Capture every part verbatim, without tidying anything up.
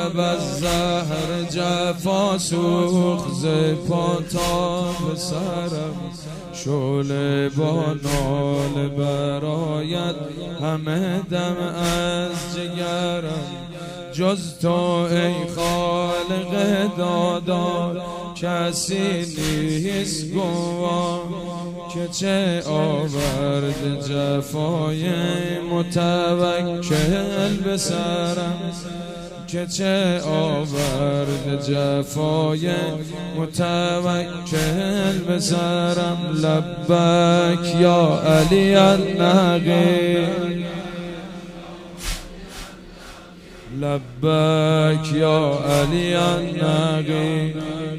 لب از زهر جفا سوخت ز پا تا به سرم، شعله با ناله برآید همه دم از جگرم. جز تو ای خالق دادار کسی نیست گواه، که چه آورد جفای متوکل به سرم، که چه آورد جفای متوکل به سرم. لبک یا علی النقی، لبک یا علی النقی،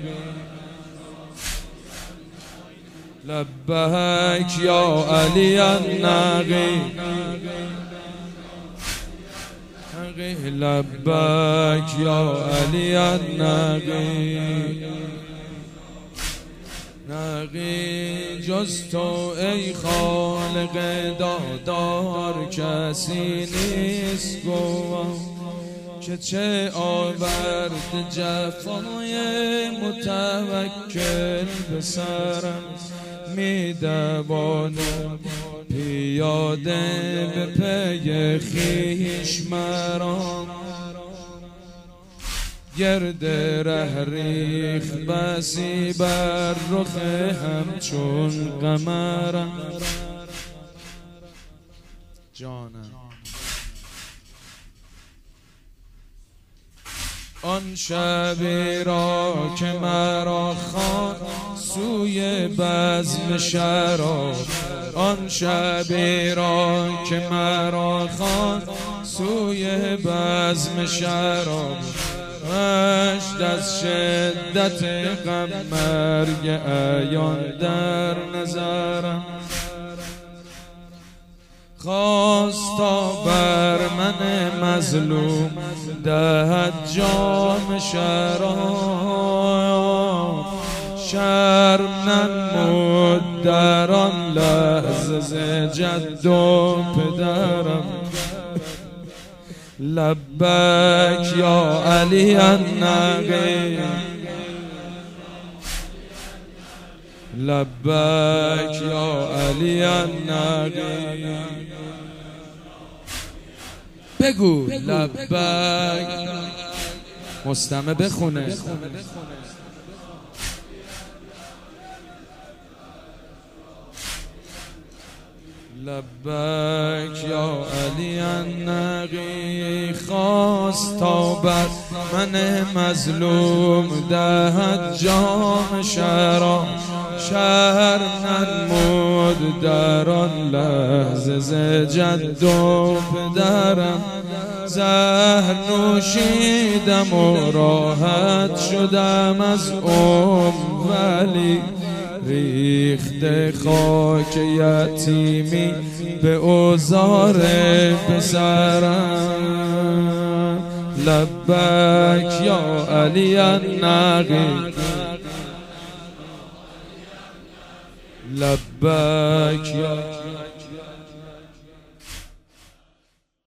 لبک یا علی النقی، لبک یا علی النقی. نقی جز تو ای خالق دادار کسی نیست گواه، که چه آورد جفای متوکل به سرم. می دوانم پیاده به پی خویش مرا، گرد ره ریخت بسی بر رخ همچون قمرم. جانم آن شبی را که مرا خواند سوی بزم شراب، آن شبی را که مرا خواند سوی بزم شراب. رشت از شدت غم مرگ عیان در نظرم، خواست تا بر من مظلوم دهد جام شراب. شرم ننمود در آن لحظه ز جد و پدرم. لبک یا علی النقی، لبک یا علی النقی. بگو لبک، مستمع بخونه. لبک یا علی النقی، خواست تا بر من مظلوم دهد جام شراب. شرم ننمود در آن لحظه ز جد و پدرم. زهر نوشیدم و راحت شدم از ام، ولی ریخت خاک یتیمی به اوزار پسرم. لبک یا علی النقی، لبک یا